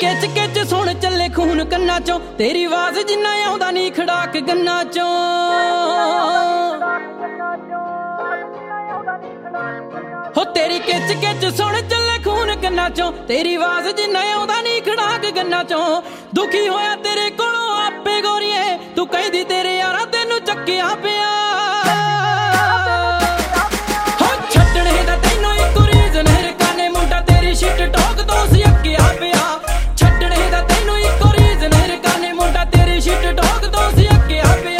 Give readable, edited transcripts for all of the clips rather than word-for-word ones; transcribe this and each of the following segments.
किच किच सुन चले खून कन्ना चों, तेरी आवाज जिन्ना आउंदा नी खड़ाक गन्ना चों। हो तेरी किच किच सुन चले खून कन्ना चों, तेरी आवाज जिन्ना आउंदा नी खड़ाक गन्ना चों। दुखी होया तेरे कोलों आपे गोरीए, तू कहदी तेरे यारा तेनू चक्किया पिया। हो छड्डणे दा तैनू इक रीजन हिरकाने मुंडा तेरी शिट टॉक तो सी अक्किया पिया। छड्डणे दा तैनू इक रीजन हिरकाने मुंडा तेरी शिट टॉक तो सी अक्किया पिया।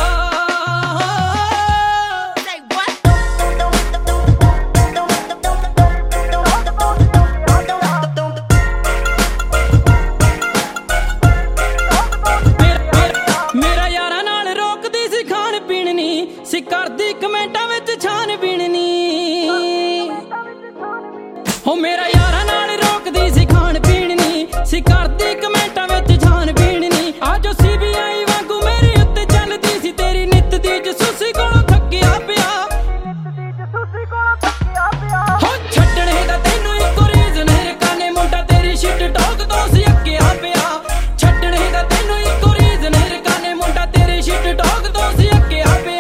सी करदी कमेंटां विच छान बीणनी, हो मेरा यारा नाल रोकदी सी खाण पीणनी। सी करदी कमेंटां विच छान बीणनी, आजो CBI वांगू मेरे उत्ते चलदी सी तेरी नित दी जसूसी कोलों थक्किया पिया। हो छड्डणे दा तैनू इक रीजन हिरकाने मुंडा तेरी शिट टॉक तो सी अक्किया पिया। छड्डणे दा तैनू इक रीजन हिरकाने मुंडा तेरी शिट टॉक तो सी अक्किया पिया।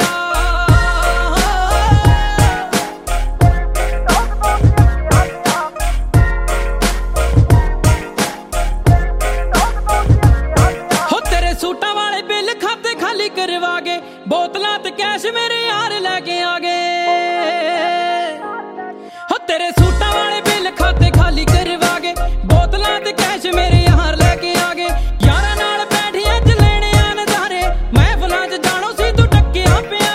करवा गए बोतलां ते कैश मेरे यार लैके आ गए। हो तेरे सूटां वाले बिल खाते खाली करवा गए, बोतलां ते कैश मेरे यार लैके आ गए। यारा नाल बैठी अज लेने आ नज़ारे, महफिलां च जानो सी तू टक्किया पिया।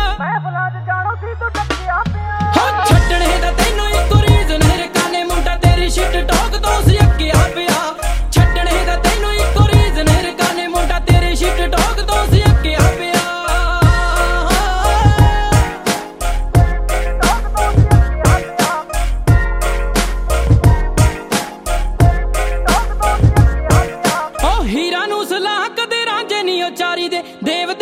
हो छड्डणे दा तैनू इक रीजन हिरकाने मुंडा तेरी शिट टॉक तो सी अक्किया पिया। छड्डणे दा तैनू इक रीजन हिरकाने मुंडा तेरी शिट टॉक तो सी अक्किया पिया। हीरा नू सलाह कदे रांझे नी उचारी दे, देव